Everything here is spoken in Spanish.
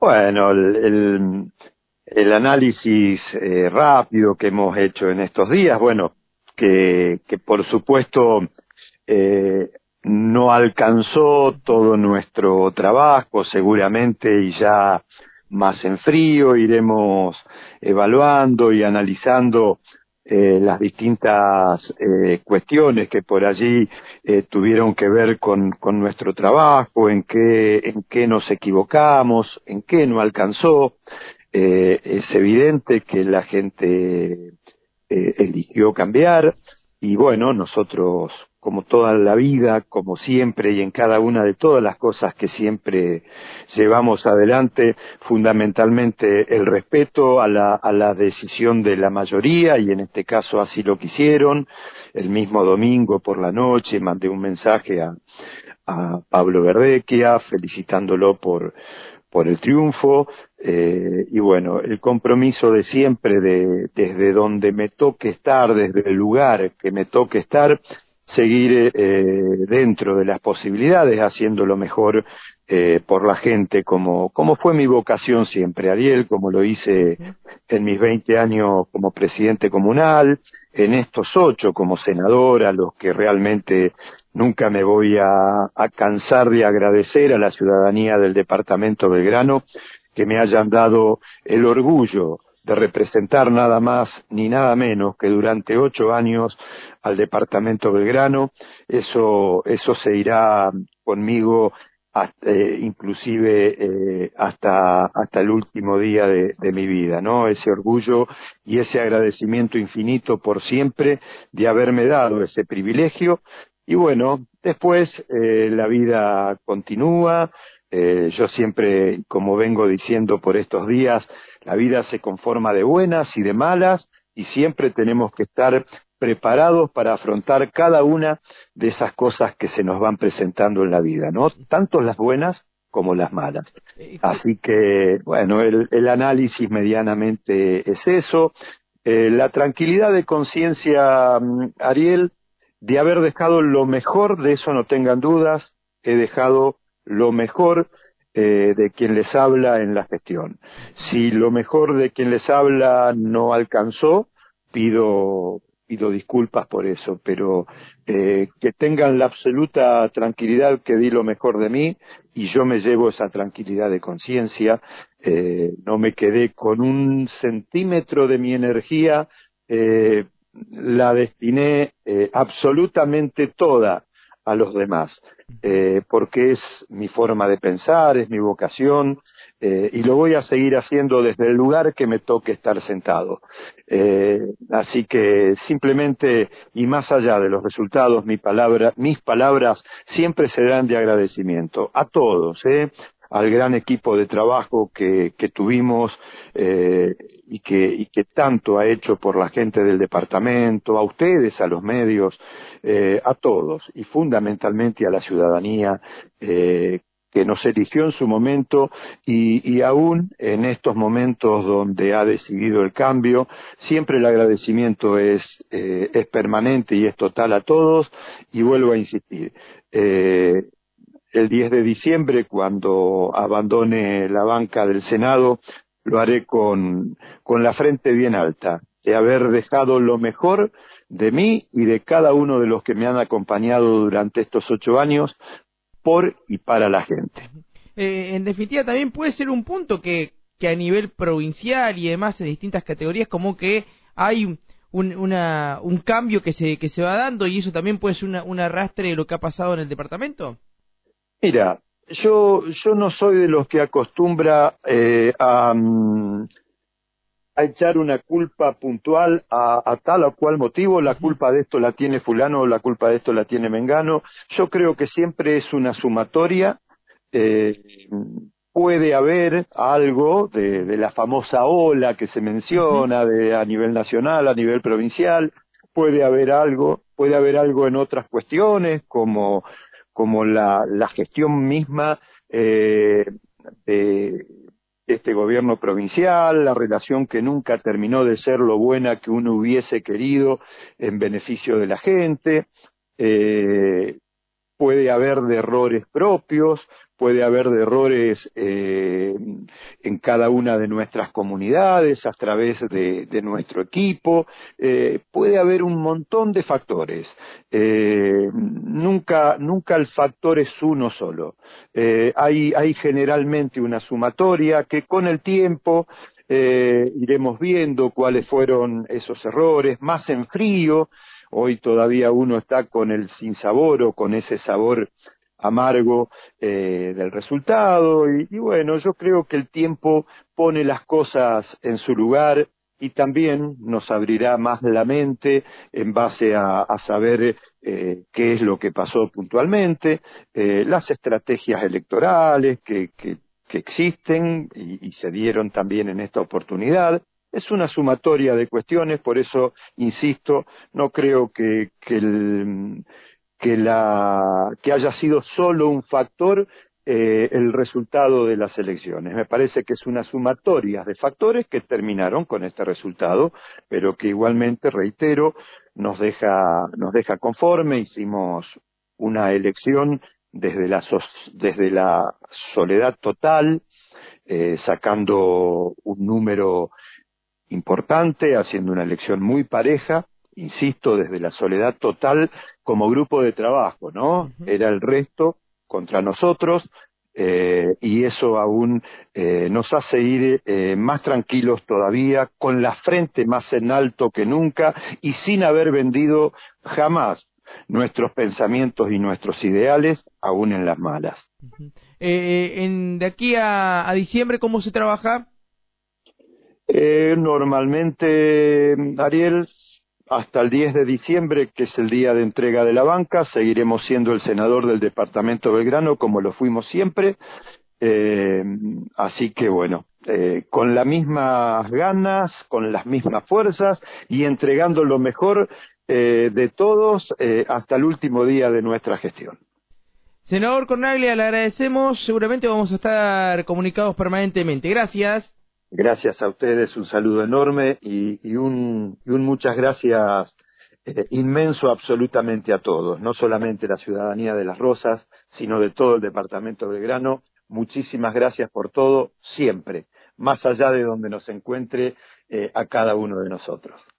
Bueno, el análisis rápido que hemos hecho en estos días, bueno, que por supuesto eh, no alcanzó todo nuestro trabajo, seguramente, y ya más en frío iremos evaluando y analizando las distintas cuestiones que por allí tuvieron que ver con nuestro trabajo, en qué nos equivocamos, en qué no alcanzó. Es evidente que la gente eligió cambiar y bueno, nosotros como toda la vida, como siempre y en cada una de todas las cosas que siempre llevamos adelante, fundamentalmente el respeto a la decisión de la mayoría y en este caso así lo quisieron. El mismo domingo por la noche mandé un mensaje a Pablo Verdecchia felicitándolo por el triunfo y bueno, el compromiso de siempre desde donde me toque estar, desde el lugar que me toque estar, seguir dentro de las posibilidades, haciendo lo mejor por la gente, como fue mi vocación siempre, Ariel, como lo hice en mis 20 años como presidente comunal, en estos 8 como senador, a los que realmente nunca me voy a cansar de agradecer a la ciudadanía del departamento Belgrano que me hayan dado el orgullo de representar nada más ni nada menos que durante 8 años al departamento Belgrano. Eso se irá conmigo hasta, inclusive hasta el último día de mi vida, ¿no? Ese orgullo y ese agradecimiento infinito por siempre de haberme dado ese privilegio. Y bueno, después la vida continúa. Yo siempre, como vengo diciendo por estos días, la vida se conforma de buenas y de malas y siempre tenemos que estar preparados para afrontar cada una de esas cosas que se nos van presentando en la vida, ¿no? Tanto las buenas como las malas. Así que, bueno, el análisis medianamente es eso. La tranquilidad de conciencia, Ariel, de haber dejado lo mejor, de eso no tengan dudas, he dejado lo mejor de quien les habla en la gestión. Si lo mejor de quien les habla no alcanzó, pido disculpas por eso, pero que tengan la absoluta tranquilidad que di lo mejor de mí y yo me llevo esa tranquilidad de conciencia. No me quedé con un centímetro de mi energía, la destiné absolutamente toda a los demás, porque es mi forma de pensar, es mi vocación, y lo voy a seguir haciendo desde el lugar que me toque estar sentado. Así que simplemente, y más allá de los resultados, mis palabras siempre serán de agradecimiento a todos, al gran equipo de trabajo que tuvimos y que tanto ha hecho por la gente del departamento, a ustedes, a los medios, a todos y fundamentalmente a la ciudadanía que nos eligió en su momento y aún en estos momentos donde ha decidido el cambio, siempre el agradecimiento es permanente y es total a todos y vuelvo a insistir. El 10 de diciembre, cuando abandone la banca del Senado, lo haré con la frente bien alta, de haber dejado lo mejor de mí y de cada uno de los que me han acompañado durante estos 8 años por y para la gente. En definitiva, también puede ser un punto que a nivel provincial y demás en distintas categorías, como que hay un cambio que se va dando y eso también puede ser un arrastre de lo que ha pasado en el departamento. Mira, yo no soy de los que acostumbra a echar una culpa puntual a tal o cual motivo, la Ujú. culpa de esto la tiene fulano o la culpa de esto la tiene mengano. Yo creo que siempre es una sumatoria. eh, Puede haber algo de la famosa ola que se Ujú. menciona a nivel nacional, a nivel provincial, puede haber algo en otras cuestiones como la gestión misma de este gobierno provincial, la relación que nunca terminó de ser lo buena que uno hubiese querido en beneficio de la gente. eh, Puede haber de errores propios, puede haber de errores en cada una de nuestras comunidades, a través de nuestro equipo, puede haber un montón de factores. Nunca el factor es uno solo. Hay generalmente una sumatoria que con el tiempo iremos viendo cuáles fueron esos errores, más en frío. Hoy todavía uno está con el sinsabor o con ese sabor amargo del resultado y bueno, yo creo que el tiempo pone las cosas en su lugar y también nos abrirá más la mente en base a saber qué es lo que pasó puntualmente, las estrategias electorales que existen y se dieron también en esta oportunidad. Es una sumatoria de cuestiones, por eso, insisto, no creo que haya sido solo un factor el resultado de las elecciones. Me parece que es una sumatoria de factores que terminaron con este resultado, pero que igualmente, reitero, nos deja conforme. Hicimos una elección desde la soledad total, sacando un número importante, haciendo una elección muy pareja, insisto, desde la soledad total como grupo de trabajo, ¿no? Era el resto contra nosotros, y eso aún nos hace ir más tranquilos todavía, con la frente más en alto que nunca y sin haber vendido jamás nuestros pensamientos y nuestros ideales, aún en las malas. De aquí a diciembre, ¿cómo se trabaja? Normalmente, Ariel, hasta el 10 de diciembre, que es el día de entrega de la banca, seguiremos siendo el senador del departamento de Belgrano, como lo fuimos siempre. Así que bueno, con las mismas ganas, con las mismas fuerzas y entregando lo mejor de todos hasta el último día de nuestra gestión. Senador Cornaglia, le agradecemos. Seguramente vamos a estar comunicados permanentemente. Gracias. Gracias a ustedes, un saludo enorme y un muchas gracias inmenso absolutamente a todos, no solamente la ciudadanía de Las Rosas, sino de todo el departamento de Belgrano. Muchísimas gracias por todo, siempre, más allá de donde nos encuentre a cada uno de nosotros.